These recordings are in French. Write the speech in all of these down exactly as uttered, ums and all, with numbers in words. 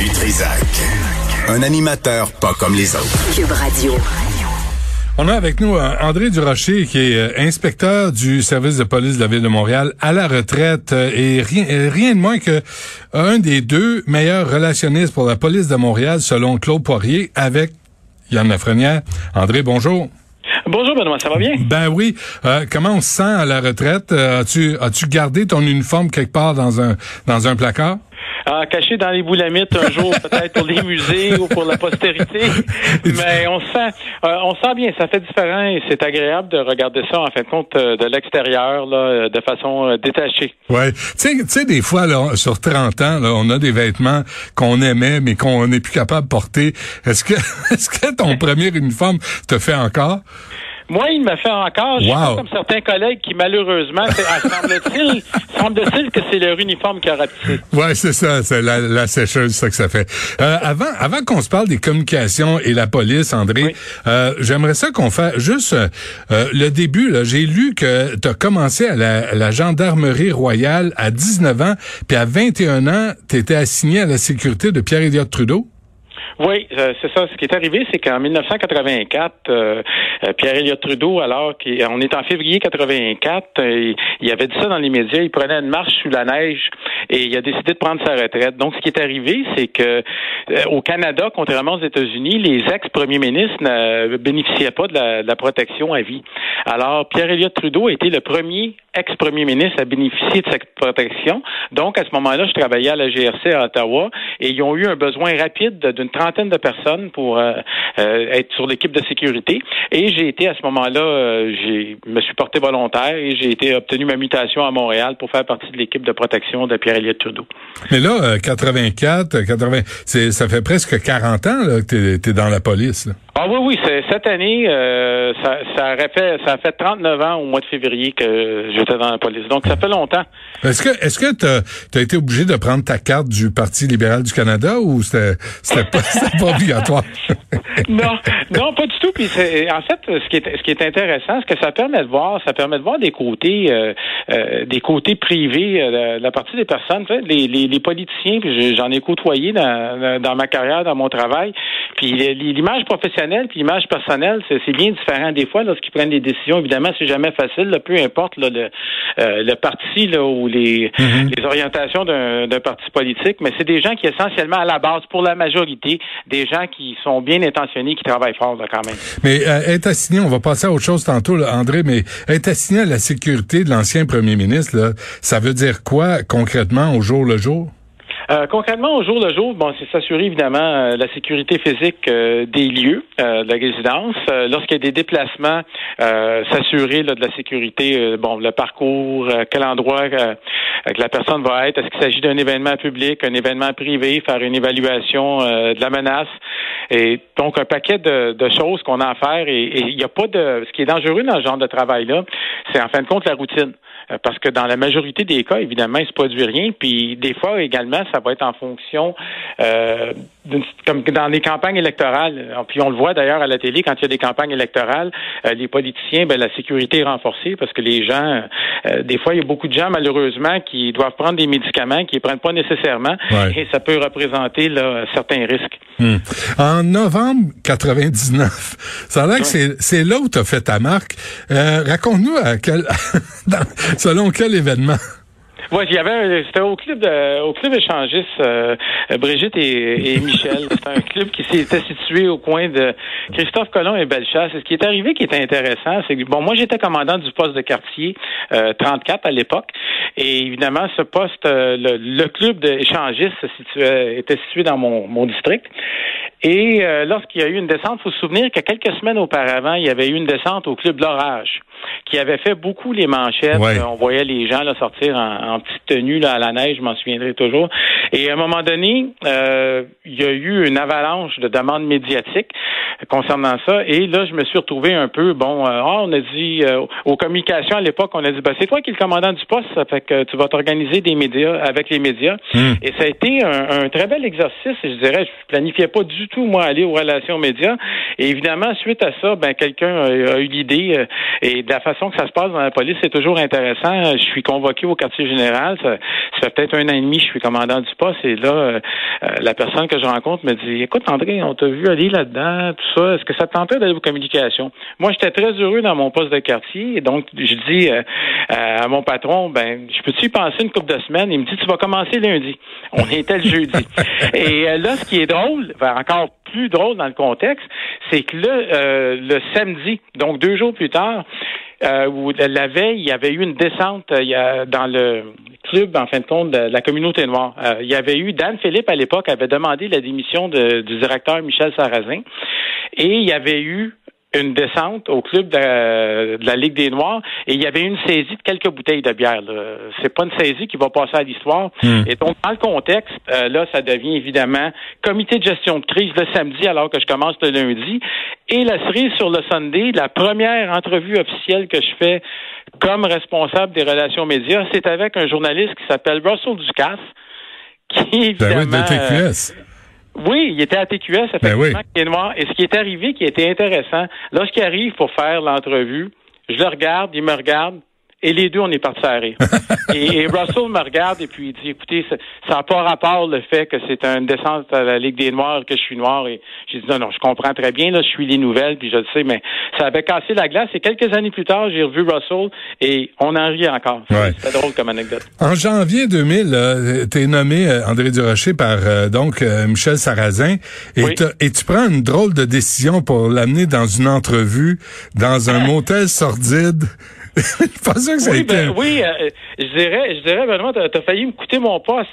Du Trisac. Un animateur pas comme les autres. Cube Radio. On a avec nous euh, André Durocher, qui est euh, inspecteur du service de police de la Ville de Montréal, à la retraite, euh, et rien, euh, rien de moins que un des deux meilleurs relationnistes pour la police de Montréal, selon Claude Poirier, avec Yann Lafrenière. André, bonjour. Bonjour Benoît, ça va bien? Ben oui. Euh, comment on se sent à la retraite? Euh, as-tu as-tu gardé ton uniforme quelque part dans un dans un placard? Ah, caché dans les boulamites un jour, peut-être pour les musées ou pour la postérité. Mais on sent, euh, on sent bien, ça fait différent et c'est agréable de regarder ça en fin de compte euh, de l'extérieur, là, de façon euh, détachée. Ouais, tu sais, tu sais, des fois là, sur trente ans, là, on a des vêtements qu'on aimait mais qu'on n'est plus capable de porter. Est-ce que, est-ce que ton premier uniforme te fait encore? Moi, il me fait encore, je suis wow. pas comme certains collègues qui, malheureusement, ah, semble-t-il, semble-t-il que c'est leur uniforme qui a rapetissé. Ouais, c'est ça, c'est la, la sécheuse, c'est ça que ça fait. Euh, avant, avant qu'on se parle des communications et la police, André, oui. euh, j'aimerais ça qu'on fasse juste euh, le début. Là, j'ai lu que tu as commencé à la, à la gendarmerie royale à dix-neuf ans, puis à vingt et un ans, tu étais assigné à la sécurité de Pierre-Éliott Trudeau. Oui, euh, c'est ça. Ce qui est arrivé, c'est qu'en dix-neuf cent quatre-vingt-quatre, euh, euh, Pierre-Éliott Trudeau, alors qu'on est en février quatre-vingt-quatre, euh, il avait dit ça dans les médias, il prenait une marche sous la neige et il a décidé de prendre sa retraite. Donc, ce qui est arrivé, c'est que euh, au Canada, contrairement aux États-Unis, les ex-premiers ministres ne bénéficiaient pas de la, de la protection à vie. Alors, Pierre-Éliott Trudeau a été le premier ex-premier ministre à bénéficier de cette protection. Donc, à ce moment-là, je travaillais à la G R C à Ottawa et ils ont eu un besoin rapide d'une trentaine de personnes pour euh, euh, être sur l'équipe de sécurité. Et j'ai été, à ce moment-là, euh, j'ai me suis porté volontaire et j'ai été obtenu ma mutation à Montréal pour faire partie de l'équipe de protection de Pierre-Éliott Trudeau. Mais là, euh, quatre-vingt-quatre, quatre-vingts, c'est, ça fait presque quarante ans là, que t'es, t'es dans la police, là. Ah oui, oui, c'est, cette année, euh, ça, ça aurait fait, ça a fait trente-neuf ans au mois de février que j'étais dans la police. Donc, ça fait longtemps. Est-ce que, est-ce que t'as, t'as été obligé de prendre ta carte du Parti libéral du Canada ou c'était, c'était pas, c'était pas obligatoire? non, non, pas du tout. Puis c'est, en fait, ce qui est, ce qui est intéressant, ce que ça permet de voir, ça permet de voir des côtés, euh, euh, des côtés privés euh, de la partie des personnes. Tu sais, les, les, les politiciens, puis j'en ai côtoyé dans, dans ma carrière, dans mon travail. Puis l'image professionnelle puis l'image personnelle, c'est, c'est bien différent. Des fois, lorsqu'ils prennent des décisions, évidemment, c'est jamais facile, là, peu importe là, le, euh, le parti là, ou les, mm-hmm. les orientations d'un, d'un parti politique, mais c'est des gens qui, essentiellement, à la base, pour la majorité, des gens qui sont bien intentionnés, qui travaillent fort là, quand même. Mais euh, être assigné, on va passer à autre chose tantôt, là, André, mais être assigné à la sécurité de l'ancien premier ministre, là, ça veut dire quoi concrètement au jour le jour? Euh, concrètement, au jour le jour, bon, c'est s'assurer évidemment euh, la sécurité physique euh, des lieux euh, de la résidence. Euh, lorsqu'il y a des déplacements, euh, s'assurer là, de la sécurité, euh, bon, le parcours, euh, quel endroit euh, que la personne va être. Est-ce qu'il s'agit d'un événement public, un événement privé, faire une évaluation euh, de la menace. Et donc un paquet de, de choses qu'on a à faire. Et il n'y a pas de. Ce qui est dangereux dans ce genre de travail-là, c'est en fin de compte la routine. Parce que dans la majorité des cas, évidemment, il se produit rien. Puis des fois également, ça va être en fonction, euh, comme dans les campagnes électorales. Puis on le voit d'ailleurs à la télé quand il y a des campagnes électorales, euh, les politiciens, ben la sécurité est renforcée parce que les gens, euh, des fois, il y a beaucoup de gens malheureusement qui doivent prendre des médicaments qu'ils ne prennent pas nécessairement, ouais. Et ça peut représenter là certains risques. Hum. En novembre quatre-vingt-dix-neuf, ça a l'air ouais. que c'est, c'est là où tu as fait ta marque. Euh, raconte-nous à quel, dans, selon quel événement? Oui, il y avait c'était au club de, au club échangiste euh, Brigitte et, et Michel. C'était un club qui était situé au coin de Christophe Colomb et Bellechasse. Et ce qui est arrivé qui est intéressant, c'est que bon, moi j'étais commandant du poste de quartier euh, trente-quatre à l'époque. Et évidemment, ce poste, euh, le, le club d'échangiste se situait, était situé dans mon, mon district. Et euh, lorsqu'il y a eu une descente, il faut se souvenir que quelques semaines auparavant, il y avait eu une descente au club L'Orage, qui avait fait beaucoup les manchettes. Ouais. On voyait les gens là, sortir en, en petite tenue là, à la neige, je m'en souviendrai toujours. Et à un moment donné, euh, il y a eu une avalanche de demandes médiatiques concernant ça. Et là, je me suis retrouvé un peu, bon, euh, oh, on a dit, euh, aux communications à l'époque, on a dit, ben, c'est toi qui es le commandant du poste, ça fait que tu vas t'organiser des médias avec les médias. Mmh. Et ça a été un, un très bel exercice. Et je dirais, je planifiais pas du tout, moi, aller aux relations médias. Et évidemment, suite à ça, ben, quelqu'un a, a eu l'idée, euh, et de la façon que ça se passe dans la police, c'est toujours intéressant. Je suis convoqué au quartier général. Ça, ça fait peut-être un an et demi, je suis commandant du poste. poste. Et là, euh, la personne que je rencontre me dit, écoute, André, on t'a vu aller là-dedans, tout ça. Est-ce que ça te tentait d'aller aux communications? Moi, j'étais très heureux dans mon poste de quartier. Et donc, je dis euh, à mon patron, ben, je peux-tu y penser une couple de semaines? Il me dit, tu vas commencer lundi. On était le jeudi. Et euh, là, ce qui est drôle, ben, encore plus drôle dans le contexte, c'est que là, euh, le samedi, donc deux jours plus tard, euh, où la veille, il y avait eu une descente euh, il y a, dans le club, en fin de compte, de la communauté noire. Euh, il y avait eu, Dan Philippe, à l'époque, avait demandé la démission de, du directeur Michel Sarrazin, et il y avait eu une descente au club de, de la Ligue des Noirs, et il y avait une saisie de quelques bouteilles de bière. Là. C'est pas une saisie qui va passer à l'histoire. Mmh. Et donc, dans le contexte, euh, là, ça devient évidemment comité de gestion de crise le samedi, alors que je commence le lundi. Et la cerise sur le Sunday, la première entrevue officielle que je fais comme responsable des relations médias, c'est avec un journaliste qui s'appelle Russell Ducasse, qui évidemment... Ben oui, de T Q S. Oui, il était à T Q S, effectivement, ben oui. qui est noir. Et ce qui est arrivé, qui était intéressant, lorsqu'il arrive pour faire l'entrevue, je le regarde, il me regarde, et les deux, on est partis à rire. et, et Russell me regarde et puis il dit, écoutez, ça n'a pas rapport le fait que c'est une descente à la Ligue des Noirs, que je suis noir. Et j'ai dit, non, non, je comprends très bien, là, je suis les nouvelles, puis je le sais, mais ça avait cassé la glace. Et quelques années plus tard, j'ai revu Russell et on en rit encore. Ouais. C'est drôle comme anecdote. En janvier deux mille, euh, t'es nommé euh, André Durocher par euh, donc euh, Michel Sarrazin et, oui. et tu prends une drôle de décision pour l'amener dans une entrevue dans un motel sordide. Je pensais que ça oui, était... ben, oui, euh, je dirais, je dirais, Benoît, t'as, t'as failli me coûter mon poste.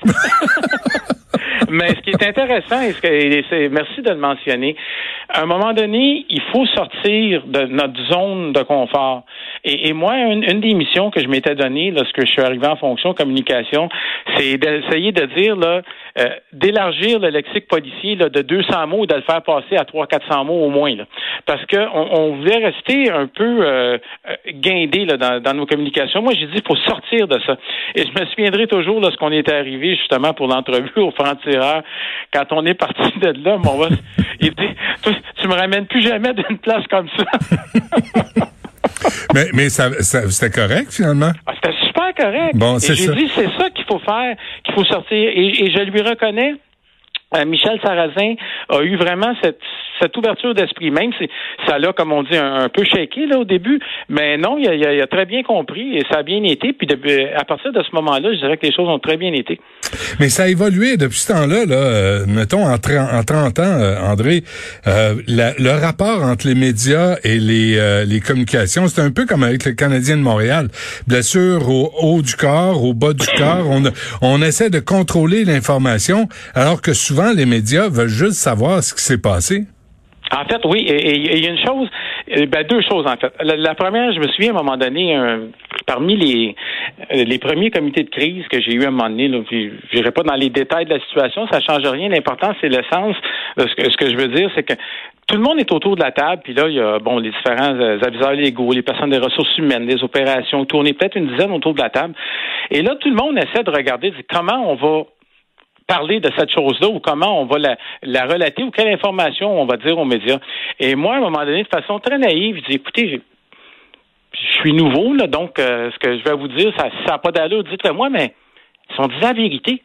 Mais ce qui est intéressant, et, ce que, et c'est, merci de le mentionner, à un moment donné, il faut sortir de notre zone de confort. Et, et moi, une, une des missions que je m'étais donnée lorsque je suis arrivé en fonction communication, c'est d'essayer de dire, là, euh, d'élargir le lexique policier là, de deux cents mots et de le faire passer à trois cents à quatre cents mots au moins. Là. Parce que on, on voulait rester un peu euh, guindé là, dans, dans nos communications. Moi, j'ai dit, il faut sortir de ça. Et je me souviendrai toujours lorsqu'on était arrivé justement pour l'entrevue au franc-tireur, quand on est parti de là, mon boss, il dit, tu, tu me ramènes plus jamais d'une place comme ça. mais mais ça, ça c'était correct finalement. Ah, c'était super correct. Bon, et c'est j'ai ça. dit, c'est ça qu'il faut faire, qu'il faut sortir. Et, et je lui reconnais. Euh, Michel Sarrazin a eu vraiment cette, cette ouverture d'esprit, même si ça l'a, comme on dit, un, un peu shaké là au début, mais non, il a, il a, il a très bien compris et ça a bien été. Puis depuis, à partir de ce moment-là, je dirais que les choses ont très bien été. Mais ça a évolué depuis ce temps-là, là, euh, mettons en, en trente ans, euh, André, euh, la, le rapport entre les médias et les, euh, les communications, c'est un peu comme avec le Canadien de Montréal. Blessure au haut du corps, au bas du corps, on, on essaie de contrôler l'information, alors que souvent les médias veulent juste savoir ce qui s'est passé. En fait, oui, et il y a une chose, ben deux choses en fait. La, la première, je me souviens à un moment donné, un, parmi les les premiers comités de crise que j'ai eu à un moment donné, là, puis je n'irai pas dans les détails de la situation, ça change rien. L'important, c'est le sens. Ce que, ce que je veux dire, c'est que tout le monde est autour de la table, puis là, il y a bon les différents aviseurs légaux, les personnes des ressources humaines, des opérations, tourner peut-être une dizaine autour de la table. Et là, tout le monde essaie de regarder comment on va parler de cette chose-là ou comment on va la, la relater ou quelle information on va dire aux médias. Et moi, à un moment donné, de façon très naïve, je dis, écoutez, je suis nouveau, là, donc euh, ce que je vais vous dire, ça n'a pas d'allure, dites-le moi, mais si on disait la vérité.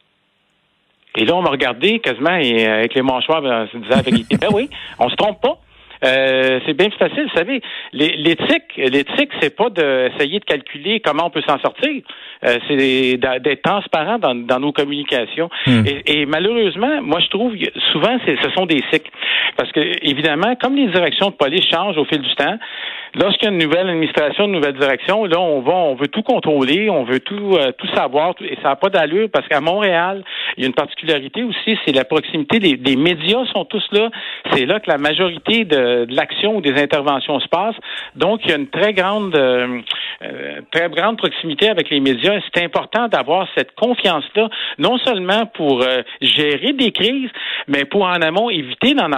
Et là, on m'a regardé quasiment et avec les mâchoires, ben, on se disait la vérité. Ben oui, on se trompe pas. Euh, c'est bien plus facile, vous savez. L'éthique, l'éthique, c'est pas d'essayer de calculer comment on peut s'en sortir. Euh, c'est d'être transparent dans, dans nos communications. Mmh. Et, et malheureusement, moi je trouve souvent c'est, ce sont des cycles. Parce que évidemment, comme les directions de police changent au fil du temps, lorsqu'il y a une nouvelle administration, une nouvelle direction, là on va, on veut tout contrôler, on veut tout, euh, tout savoir, tout, et ça n'a pas d'allure parce qu'à Montréal, il y a une particularité aussi, c'est la proximité. Les, les médias sont tous là. C'est là que la majorité de, de l'action ou des interventions se passe. Donc il y a une très grande, euh, euh, très grande proximité avec les médias. C'est important d'avoir cette confiance-là, non seulement pour euh, gérer des crises, mais pour en amont éviter d'en avoir.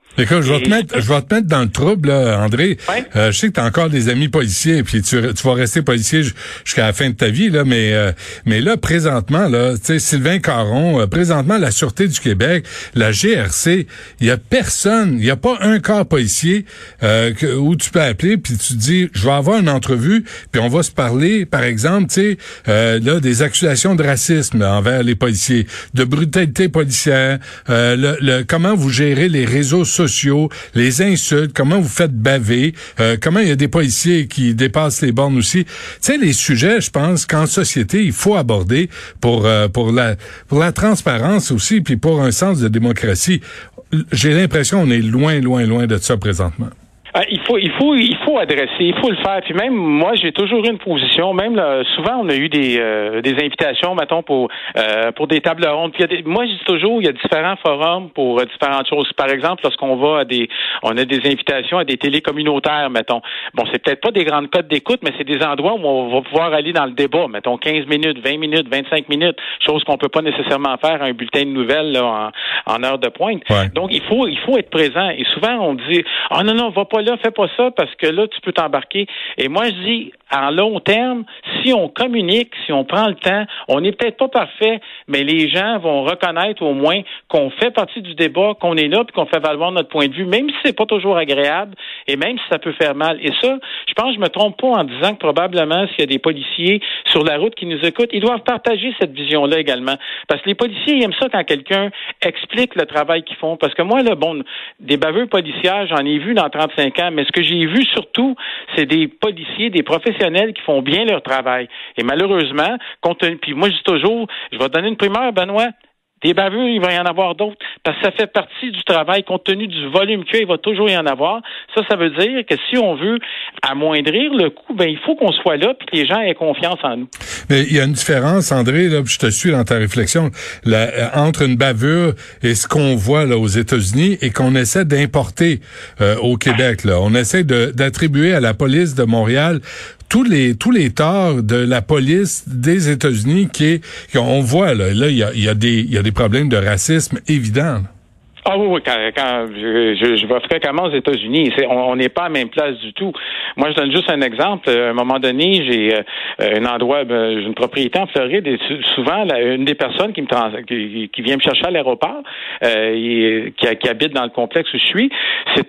Écoute, je vais te mettre, je vais te mettre dans le trouble, là, André. Ouais. Euh, je sais que tu as encore des amis policiers, puis tu, tu vas rester policier jusqu'à la fin de ta vie, là, mais euh, mais là, présentement, là, tu sais, Sylvain Caron, euh, présentement, la Sûreté du Québec, la G R C, il y a personne, il y a pas un corps policier euh, que, où tu peux appeler, puis tu dis, je vais avoir une entrevue, puis on va se parler, par exemple, tu sais, euh, là, des accusations de racisme envers les policiers, de brutalité policière, euh, le, le comment vous gérez les réseaux sociaux, sociaux, les insultes, comment vous faites baver, euh, comment il y a des policiers qui dépassent les bornes aussi. Tu sais, les sujets, je pense qu'en société, il faut aborder pour euh, pour la pour la transparence aussi, puis pour un sens de démocratie. J'ai l'impression qu'on est loin, loin, loin de ça présentement. Il faut, il faut, il faut adresser, il faut le faire. Puis même moi, j'ai toujours eu une position. Même là, souvent, on a eu des euh, des invitations, mettons pour euh, pour des tables rondes. Puis il y a des, moi, je dis toujours, il y a différents forums pour euh, différentes choses. Par exemple, lorsqu'on va à des, on a des invitations à des télés communautaires, mettons. Bon, c'est peut-être pas des grandes cotes d'écoute, mais c'est des endroits où on va pouvoir aller dans le débat, mettons quinze minutes, vingt minutes, vingt-cinq minutes, chose qu'on peut pas nécessairement faire à un bulletin de nouvelles là, en, en heure de pointe. Ouais. Donc il faut, il faut être présent. Et souvent, on dit, ah oh, non non, va pas là, fais pas ça parce que là, tu peux t'embarquer. Et moi, je dis, en long terme, si on communique, si on prend le temps, on n'est peut-être pas parfait, mais les gens vont reconnaître au moins qu'on fait partie du débat, qu'on est là, puis qu'on fait valoir notre point de vue, même si c'est pas toujours agréable et même si ça peut faire mal. Et ça, je pense que je me trompe pas en disant que probablement s'il y a des policiers sur la route qui nous écoutent, ils doivent partager cette vision-là également. Parce que les policiers, ils aiment ça quand quelqu'un explique le travail qu'ils font. Parce que moi, là, bon, des baveux policiers, j'en ai vu dans trente-cinq ans, mais ce que j'ai vu surtout, c'est des policiers, des professionnels qui font bien leur travail. Et malheureusement, compte tenu, puis moi je dis toujours, je vais donner une primeur, Benoît, des baveux, il va y en avoir d'autres, parce que ça fait partie du travail, compte tenu du volume qu'il y a, il va toujours y en avoir. Ça, ça veut dire que si on veut amoindrir le coût, ben il faut qu'on soit là, puis que les gens aient confiance en nous. Mais il y a une différence, André, là, je te suis dans ta réflexion, la, entre une bavure et ce qu'on voit là aux États-Unis et qu'on essaie d'importer euh, au Québec. Là, on essaie de, d'attribuer à la police de Montréal tous les tous les torts de la police des États-Unis qui est qu'on voit là, là il y a il y a des il y a des problèmes de racisme évidents. Ah oui, oui, quand, quand je, je, je vais fréquemment aux États-Unis, c'est, on n'est pas à la même place du tout. Moi, je donne juste un exemple. À un moment donné, j'ai euh, un endroit, ben, j'ai une propriété en Floride et souvent, la, une des personnes qui me trans, qui, qui vient me chercher à l'aéroport, euh, et, qui, qui habite dans le complexe où je suis, c'est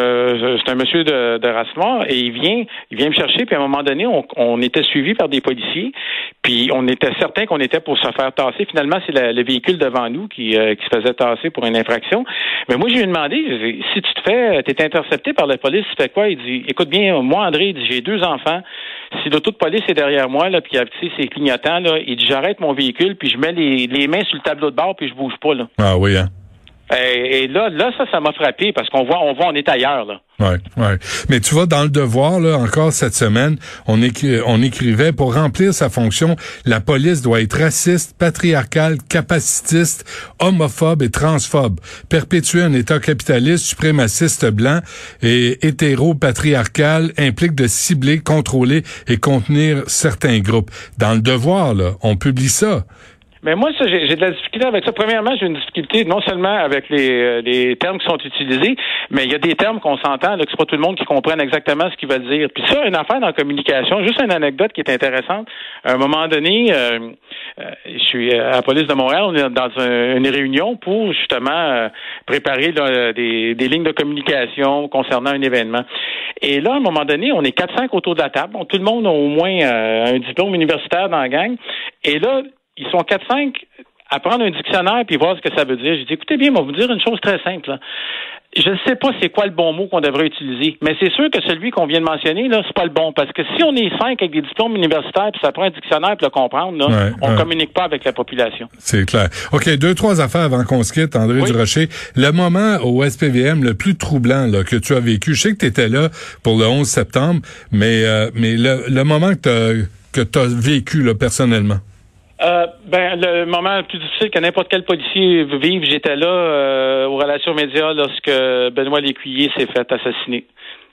un c'est un monsieur de, de race noire et il vient il vient me chercher. Puis à un moment donné, on, on était suivi par des policiers. Puis on était certain qu'on était pour se faire tasser. Finalement, c'est la, le véhicule devant nous qui, euh, qui se faisait tasser pour une infraction. Mais moi, je lui ai demandé, si tu te fais, t'es intercepté par la police, tu fais quoi? Il dit, écoute bien, moi, André, il dit, j'ai deux enfants. Si l'auto de police est derrière moi, là, puis tu sais, c'est clignotant, là, il dit, j'arrête mon véhicule, puis je mets les, les mains sur le tableau de bord, puis je bouge pas, là. Ah oui, hein? Et, et là, là, ça, ça m'a frappé, parce qu'on voit, on voit, on est ailleurs, là. Ouais, ouais. Mais tu vois, dans le Devoir, là, encore cette semaine, on, écri- on écrivait, pour remplir sa fonction, la police doit être raciste, patriarcale, capacitiste, homophobe et transphobe, perpétuer un État capitaliste, suprémaciste blanc et hétéro-patriarcal, implique de cibler, contrôler et contenir certains groupes. Dans le Devoir, là, on publie ça. Mais moi, ça, j'ai, j'ai de la difficulté avec ça. Premièrement, j'ai une difficulté non seulement avec les, les termes qui sont utilisés, mais il y a des termes qu'on s'entend, là, que c'est pas tout le monde qui comprenne exactement ce qu'ils veulent dire. Puis ça, une affaire dans la communication, juste une anecdote qui est intéressante. À un moment donné, euh, euh, je suis à la police de Montréal, on est dans un, une réunion pour justement euh, préparer là, des, des lignes de communication concernant un événement. Et là, à un moment donné, on est quatre cinq autour de la table. Donc, tout le monde a au moins euh, un diplôme universitaire dans la gang. Et là, ils sont quatre cinq à prendre un dictionnaire puis voir ce que ça veut dire. J'ai dit, écoutez bien, on va vous dire une chose très simple. Là. Je ne sais pas c'est quoi le bon mot qu'on devrait utiliser, mais c'est sûr que celui qu'on vient de mentionner, là, c'est pas le bon. Parce que si on est cinq avec des diplômes universitaires puis ça prend un dictionnaire pour le comprendre, là, ouais, on ne ouais. communique pas avec la population. C'est clair. OK, deux, trois affaires avant qu'on se quitte, André oui. Durocher. Le moment au S P V M le plus troublant là, que tu as vécu, je sais que tu étais là pour le onze septembre, mais, euh, mais le, le moment que tu as vécu là, personnellement. Euh, ben le moment le plus difficile que n'importe quel policier vive, j'étais là euh, aux relations médias lorsque Benoît Lécuyer s'est fait assassiner.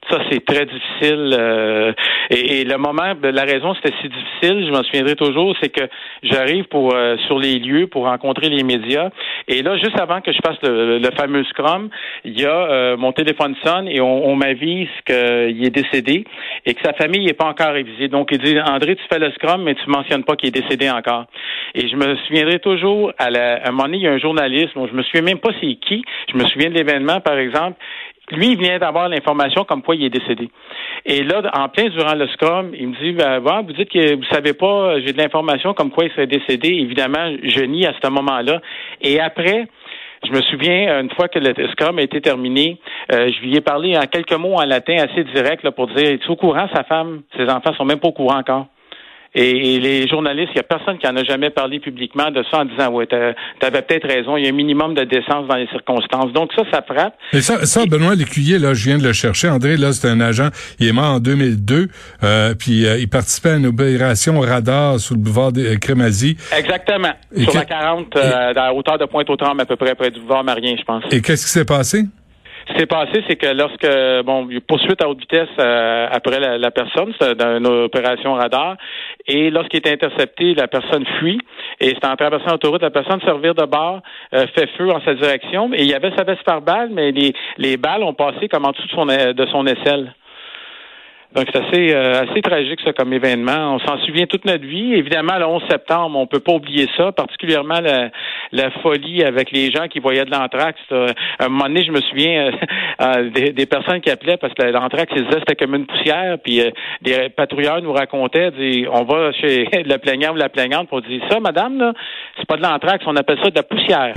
Ça, c'est très difficile. Euh, et, et le moment, la raison c'était si difficile, je m'en souviendrai toujours, c'est que j'arrive pour euh, sur les lieux pour rencontrer les médias. Et là, juste avant que je fasse le, le fameux scrum, il y a euh, mon téléphone sonne et on, on m'avise qu'il est décédé et que sa famille n'est pas encore révisée. Donc, il dit, André, tu fais le scrum, mais tu mentionnes pas qu'il est décédé encore. Et je me souviendrai toujours, à, la, à un moment donné, il y a un journaliste, bon, je me souviens même pas c'est qui, je me souviens de l'événement, par exemple. Lui, il vient d'avoir l'information comme quoi il est décédé. Et là, en plein durant le scrum, il me dit, ben, bon, vous dites que vous savez pas, j'ai de l'information comme quoi il serait décédé. Évidemment, je nie à ce moment-là. Et après, je me souviens, une fois que le scrum a été terminé, euh, je lui ai parlé en quelques mots en latin assez direct là, pour dire, es-tu au courant, sa femme, ses enfants sont même pas au courant encore. Et, et les journalistes, il n'y a personne qui en a jamais parlé publiquement de ça en disant, ouais, t'avais peut-être raison, il y a un minimum de décence dans les circonstances. Donc ça, ça frappe. Et ça, ça, Benoît Lécuyer, là, je viens de le chercher. André, là, c'est un agent, il est mort en deux mille deux, euh, puis euh, il participait à une opération radar sous le boulevard de Crémazie. Exactement. Et sur que... la quarante, euh, et... à la hauteur de Pointe-aux-Trembles, à peu près près du boulevard Marien, je pense. Et qu'est-ce qui s'est passé? Ce qui s'est passé, c'est que lorsque, bon, il y a poursuite à haute vitesse euh, après la, la personne, c'est dans une opération radar, et lorsqu'il est intercepté, la personne fuit, et c'est en traversant l'autoroute, la personne se revire de bord, euh, fait feu en sa direction, et il y avait sa veste par balle, mais les, les balles ont passé comme en dessous de son, de son aisselle. Donc, c'est assez, euh, assez tragique, ça, comme événement. On s'en souvient toute notre vie. Évidemment, le onze septembre, on peut pas oublier ça, particulièrement la, la folie avec les gens qui voyaient de l'anthrax. À un moment donné, je me souviens euh, des, des personnes qui appelaient parce que l'anthrax, ils disaient c'était comme une poussière, puis euh, des patrouilleurs nous racontaient, dit, on va chez le plaignant ou la plaignante pour dire ça, madame, là, c'est pas de l'anthrax, on appelle ça de la poussière.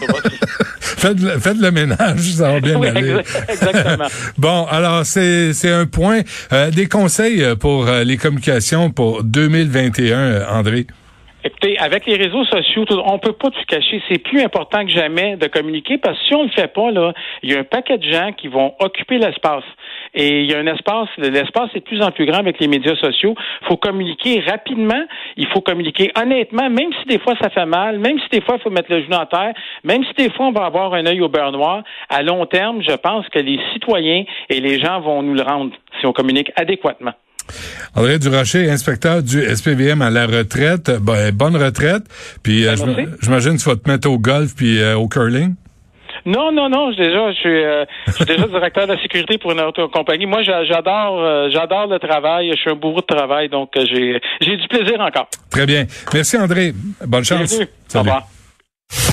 Faites le, faites le ménage, ça va bien oui, aller. Exactement. Bon, alors, c'est, c'est un point. Euh, des conseils pour euh, les communications pour deux mille vingt et un, André? Écoutez, avec les réseaux sociaux, on peut pas tout cacher. C'est plus important que jamais de communiquer parce que si on le fait pas, là, il y a un paquet de gens qui vont occuper l'espace. Et il y a un espace, l'espace est de plus en plus grand avec les médias sociaux. Il faut communiquer rapidement, il faut communiquer honnêtement, même si des fois ça fait mal, même si des fois il faut mettre le genou en terre, même si des fois on va avoir un œil au beurre noir. À long terme, je pense que les citoyens et les gens vont nous le rendre si on communique adéquatement. André Durocher, inspecteur du S P V M à la retraite. Ben, bonne retraite. Puis euh, j'imagine que tu vas te mettre au golf puis euh, au curling. Non, non, non. Déjà, je suis, euh, je suis déjà directeur de la sécurité pour une autre compagnie. Moi, j'adore, euh, j'adore le travail. Je suis un bourreau de travail, donc euh, j'ai, j'ai du plaisir encore. Très bien. Merci, André. Bonne chance. Bienvenue. Au revoir.